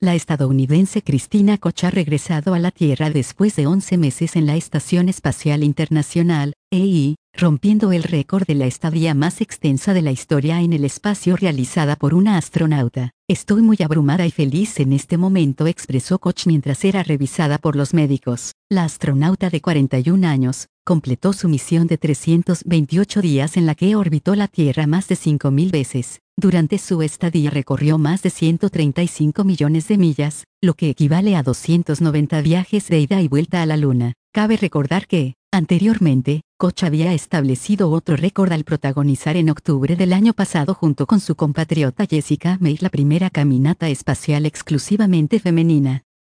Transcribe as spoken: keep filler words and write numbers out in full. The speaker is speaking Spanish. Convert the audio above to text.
La estadounidense Christina Koch ha regresado a la Tierra después de once meses en la Estación Espacial Internacional, E I, rompiendo el récord de la estadía más extensa de la historia en el espacio realizada por una astronauta. Estoy muy abrumada y feliz en este momento, expresó Koch mientras era revisada por los médicos. La astronauta de cuarenta y un años, completó su misión de trescientos veintiocho días en la que orbitó la Tierra más de cinco mil veces. Durante su estadía recorrió más de ciento treinta y cinco millones de millas, lo que equivale a doscientos noventa viajes de ida y vuelta a la Luna. Cabe recordar que, anteriormente, Koch había establecido otro récord al protagonizar en octubre del año pasado junto con su compatriota Jessica Meir la primera caminata espacial exclusivamente femenina.